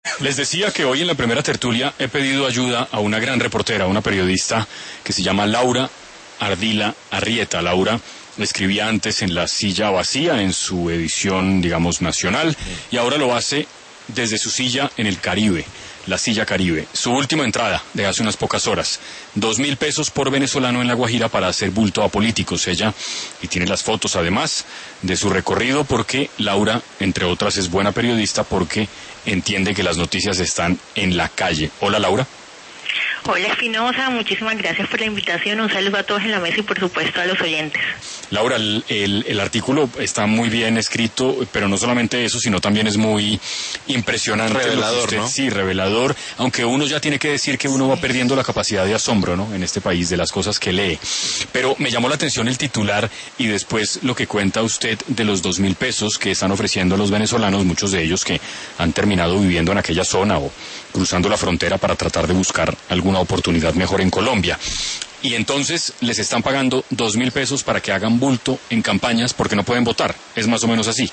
Les decía que hoy en la primera tertulia he pedido ayuda a una gran reportera, una periodista que se llama Laura Ardila Arrieta. Laura escribía antes en La Silla Vacía, en su edición, digamos, nacional, y ahora lo hace desde su silla en el Caribe, La Silla Caribe. Su última entrada de hace unas pocas horas, 2.000 pesos por venezolano en La Guajira para hacer bulto a políticos. Ella, y tiene las fotos además de su recorrido, porque Laura, entre otras, es buena periodista porque entiende que las noticias están en la calle. Hola, Laura. Hola, Espinosa, muchísimas gracias por la invitación, un saludo a todos en la mesa y por supuesto a los oyentes. Laura, el artículo está muy bien escrito, pero no solamente eso, sino también es muy impresionante. Revelador, ¿no? Sí, revelador, aunque uno ya tiene que decir que uno va perdiendo la capacidad de asombro, ¿no?, en este país, de las cosas que lee. Pero me llamó la atención el titular y después lo que cuenta usted de los 2.000 pesos que están ofreciendo a los venezolanos, muchos de ellos que han terminado viviendo en aquella zona o cruzando la frontera para tratar de buscar alguna oportunidad mejor en Colombia. Y entonces les están pagando 2.000 pesos para que hagan bulto en campañas porque no pueden votar. Es más o menos así.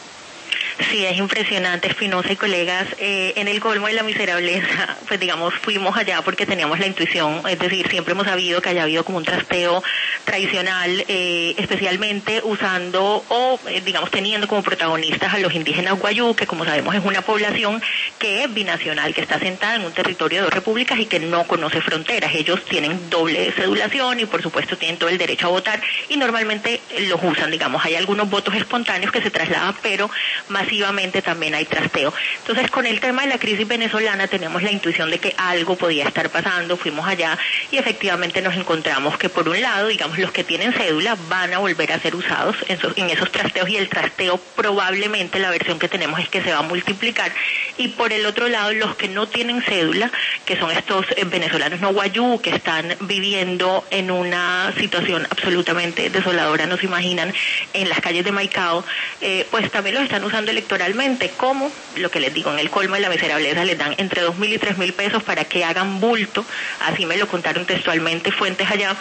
Sí, es impresionante, Espinosa y colegas. En el colmo de la miserableza, pues digamos, fuimos allá porque teníamos la intuición, es decir, siempre hemos sabido que haya habido como un trasteo tradicional, especialmente usando o, digamos, teniendo como protagonistas a los indígenas guayú, que como sabemos es una población que es binacional, que está asentada en un territorio de 2 repúblicas y que no conoce fronteras. Ellos tienen doble cedulación y por supuesto tienen todo el derecho a votar y normalmente los usan, digamos, hay algunos votos espontáneos que se trasladan, pero masivamente también hay trasteo. Entonces, con el tema de la crisis venezolana teníamos la intuición de que algo podía estar pasando, fuimos allá y efectivamente nos encontramos que por un lado, digamos, los que tienen cédula van a volver a ser usados en esos trasteos y el trasteo probablemente la versión que tenemos es que se va a multiplicar y por el otro lado los que no tienen cédula, que son estos venezolanos no guayú que están viviendo en una situación absolutamente desoladora, no se imaginan, en las calles de Maicao, pues también los están usando electoralmente, como lo que les digo, en el colmo de la miserableza les dan entre 2.000 y 3.000 pesos para que hagan bulto, así me lo contaron textualmente fuentes allá,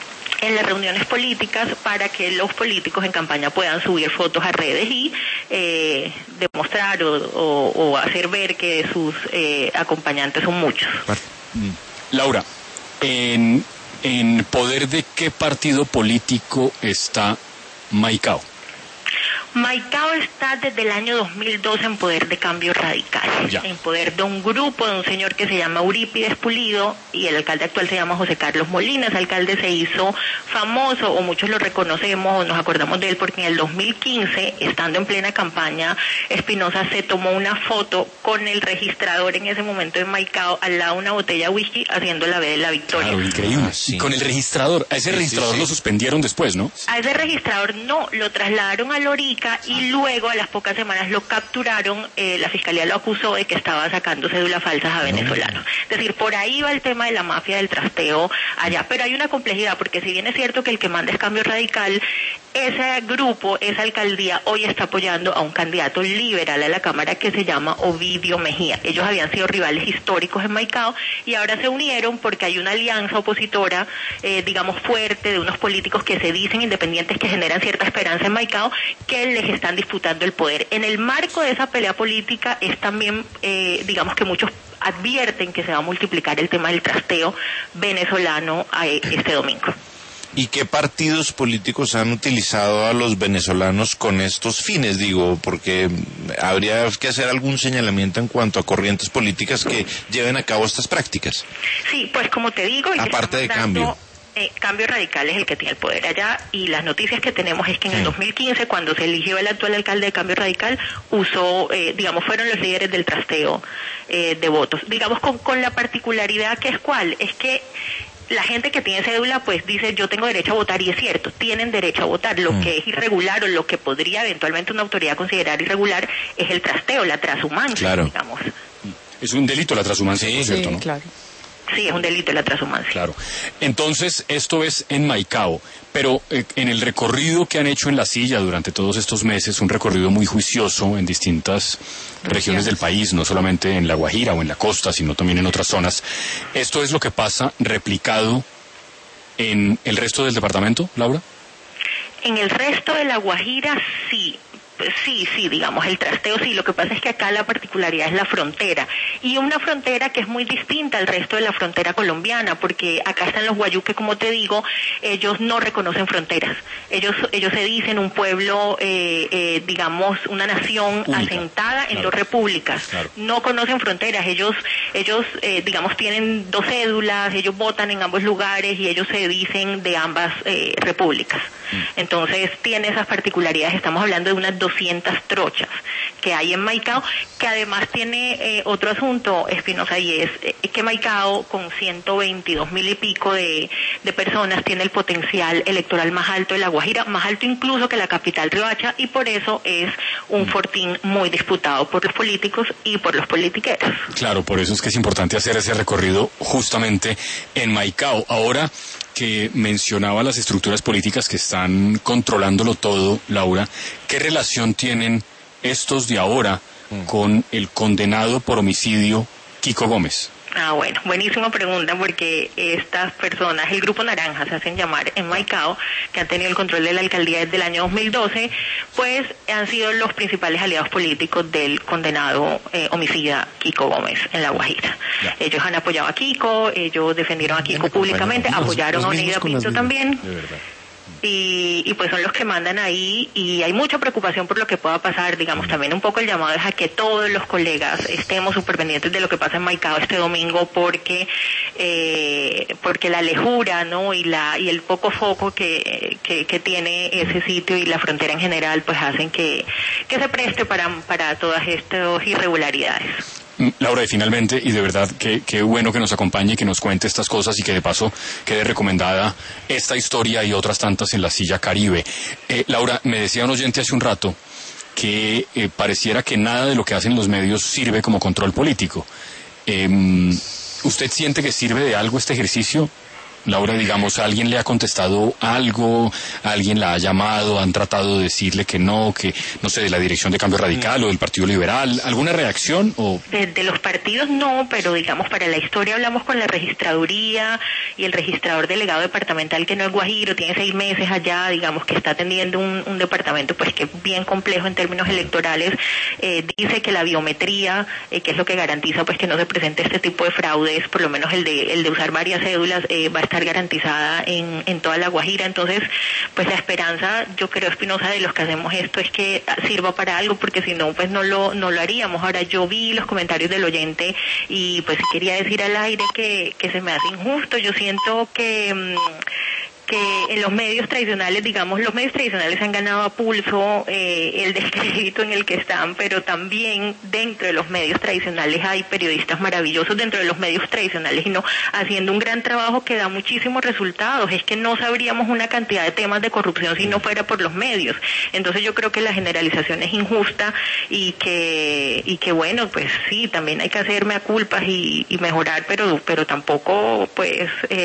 en las reuniones políticas para que los políticos en campaña puedan subir fotos a redes y demostrar o hacer ver que sus acompañantes son muchos. Laura, ¿en poder de qué partido político está Maicao? Maicao está desde el año 2002 en poder de Cambio Radical, en poder de un grupo, de un señor que se llama Eurípides Pulido, y el alcalde actual se llama José Carlos Molina. Ese alcalde se hizo famoso, o muchos lo reconocemos, o nos acordamos de él, porque en el 2015, estando en plena campaña, Espinosa se tomó una foto con el registrador en ese momento en Maicao, al lado de una botella de whisky, haciendo la B de la victoria. Claro, increíble. Sí. Y con el registrador, a ese registrador lo suspendieron después, ¿no? A ese registrador no, lo trasladaron a Lorica y luego a las pocas semanas lo capturaron, la fiscalía lo acusó de que estaba sacando cédulas falsas a venezolanos. Es decir, por ahí va el tema de la mafia del trasteo allá, pero hay una complejidad porque si bien es cierto que el que manda es Cambio Radical, ese grupo, esa alcaldía hoy está apoyando a un candidato liberal a la Cámara que se llama Ovidio Mejía. Ellos habían sido rivales históricos en Maicao y ahora se unieron porque hay una alianza opositora, digamos, fuerte de unos políticos que se dicen independientes, que generan cierta esperanza en Maicao, que les están disputando el poder. En el marco de esa pelea política es también, digamos que muchos advierten que se va a multiplicar el tema del trasteo venezolano este domingo. ¿Y qué partidos políticos han utilizado a los venezolanos con estos fines? Digo, porque habría que hacer algún señalamiento en cuanto a corrientes políticas que lleven a cabo estas prácticas. Sí, pues como te digo... Aparte de Cambio. Cambio Radical es el que tiene el poder allá y las noticias que tenemos es que en el 2015, cuando se eligió el actual alcalde de Cambio Radical, usó, digamos, fueron los líderes del trasteo de votos. Digamos, con la particularidad que es cuál, es que la gente que tiene cédula pues dice yo tengo derecho a votar, y es cierto, tienen derecho a votar. Lo que es irregular o lo que podría eventualmente una autoridad considerar irregular es el trasteo, la transhumancia, digamos. Es un delito la transhumancia, por cierto, sí, ¿no? Claro. Sí, es un delito la transhumancia. Claro. Entonces, esto es en Maicao, pero en el recorrido que han hecho en La Silla durante todos estos meses, un recorrido muy juicioso en distintas regiones del país, no solamente en La Guajira o en la costa, sino también en otras zonas. ¿Esto es lo que pasa replicado en el resto del departamento, Laura? En el resto de La Guajira, sí. Sí, digamos, el trasteo sí. Lo que pasa es que acá la particularidad es la frontera. Y una frontera que es muy distinta al resto de la frontera colombiana, porque acá están los guayú que, como te digo, ellos no reconocen fronteras. Ellos se dicen un pueblo, digamos, una nación única, asentada en dos repúblicas. No conocen fronteras. Ellos digamos, tienen 2 cédulas, ellos votan en ambos lugares y ellos se dicen de ambas repúblicas. Entonces tiene esas particularidades. Estamos hablando de unas 200 trochas que hay en Maicao, que además tiene otro asunto, Espinosa, y es que Maicao, con 122,000 y pico de personas, tiene el potencial electoral más alto de La Guajira, más alto incluso que la capital Riohacha, y por eso es un fortín muy disputado por los políticos y por los politiqueros. Claro, por eso es que es importante hacer ese recorrido justamente en Maicao. Ahora que mencionaba las estructuras políticas que están controlándolo todo, Laura, ¿qué relación tienen estos de ahora con el condenado por homicidio Kiko Gómez? Bueno, buenísima pregunta, porque estas personas, el Grupo Naranja, se hacen llamar en Maicao, que han tenido el control de la alcaldía desde el año 2012, pues han sido los principales aliados políticos del condenado homicida Kiko Gómez en La Guajira. Ellos han apoyado a Kiko, ellos defendieron a Kiko públicamente, apoyaron a Oneida Pinto también. De verdad. Y pues son los que mandan ahí, y hay mucha preocupación por lo que pueda pasar. Digamos, también un poco el llamado es a que todos los colegas estemos súper pendientes de lo que pasa en Maicao este domingo, porque la lejura, ¿no? y el poco foco que tiene ese sitio y la frontera en general, pues hacen que se preste para todas estas irregularidades. Laura, y finalmente, y de verdad, qué bueno que nos acompañe y que nos cuente estas cosas, y que de paso quede recomendada esta historia y otras tantas en La Silla Caribe. Laura, me decía un oyente hace un rato que pareciera que nada de lo que hacen los medios sirve como control político. ¿Usted siente que sirve de algo este ejercicio? Laura, digamos, ¿alguien le ha contestado algo? ¿Alguien la ha llamado? ¿Han tratado de decirle que no sé, de la Dirección de Cambio Radical o del Partido Liberal? ¿Alguna reacción? De los partidos no, pero digamos, para la historia hablamos con la registraduría y el registrador delegado departamental, que no es guajiro, tiene 6 meses allá, digamos, que está atendiendo un departamento pues que es bien complejo en términos electorales. Dice que la biometría, que es lo que garantiza pues que no se presente este tipo de fraudes, por lo menos el de usar varias cédulas, va a estar garantizada en toda La Guajira. Entonces, pues la esperanza, yo creo, Espinosa, de los que hacemos esto es que sirva para algo, porque si no, pues no lo haríamos. Ahora, yo vi los comentarios del oyente y pues quería decir al aire que se me hace injusto. Yo siento que en los medios tradicionales, digamos, los medios tradicionales han ganado a pulso el descrédito en el que están, pero también dentro de los medios tradicionales hay periodistas maravillosos dentro de los medios tradicionales, y no haciendo un gran trabajo que da muchísimos resultados. Es que no sabríamos una cantidad de temas de corrupción si no fuera por los medios. Entonces yo creo que la generalización es injusta, y que bueno, pues sí, también hay que hacer mea culpas y mejorar, pero tampoco pues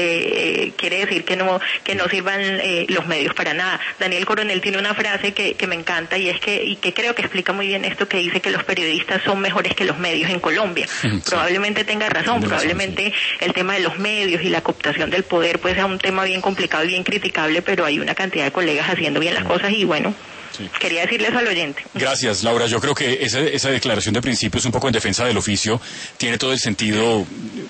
quiere decir que no sirvan los medios para nada. Daniel Coronel tiene una frase que me encanta, y que creo que explica muy bien esto, que dice que los periodistas son mejores que los medios en Colombia. Sí. Probablemente tenga razón, probablemente el tema de los medios y la cooptación del poder pues sea un tema bien complicado y bien criticable, pero hay una cantidad de colegas haciendo bien las cosas, y bueno, sí, quería decirles al oyente. Gracias, Laura. Yo creo que esa declaración de principios, un poco en defensa del oficio, tiene todo el sentido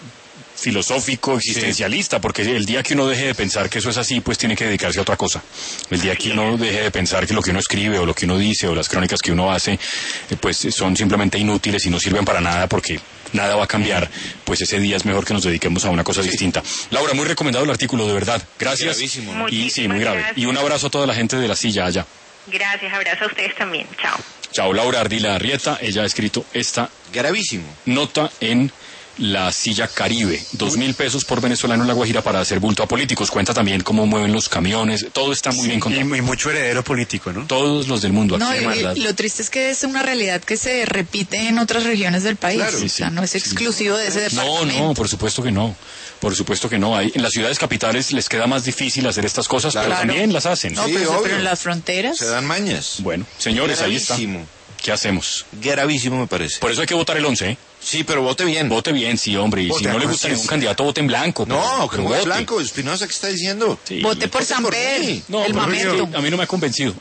filosófico, existencialista, porque el día que uno deje de pensar que eso es así, pues tiene que dedicarse a otra cosa. El día que uno deje de pensar que lo que uno escribe o lo que uno dice o las crónicas que uno hace, pues son simplemente inútiles y no sirven para nada, porque nada va a cambiar, pues ese día es mejor que nos dediquemos a una cosa distinta. Laura, muy recomendado el artículo, de verdad. Gracias. Gravísimo. Y sí, muy grave. Gracias. Y un abrazo a toda la gente de La Silla allá. Gracias, abrazo a ustedes también. Chao. Chao. Laura Ardila Arrieta, ella ha escrito esta gravísimo nota en La Silla Caribe, 2.000 pesos por venezolano en La Guajira para hacer bulto a políticos. Cuenta también cómo mueven los camiones, todo está muy bien contado. Y mucho heredero político, ¿no? Todos los del mundo. No, y lo triste es que es una realidad que se repite en otras regiones del país. Claro, o sea, no es exclusivo de ese departamento. No, por supuesto que no. Por supuesto que no. En las ciudades capitales les queda más difícil hacer estas cosas, pero también las hacen. No, pero en las fronteras se dan mañas. Bueno, señores, ahí está. ¿Qué hacemos? Gravísimo, me parece. Por eso hay que votar el 11, ¿eh? Sí, pero vote bien. Vote bien, sí, hombre. Y si no le gusta ningún candidato, vote en blanco. No, que vote blanco. Espinosa, ¿qué está diciendo? Sí. Vote por Samper, el Mamerto. A mí no me ha convencido.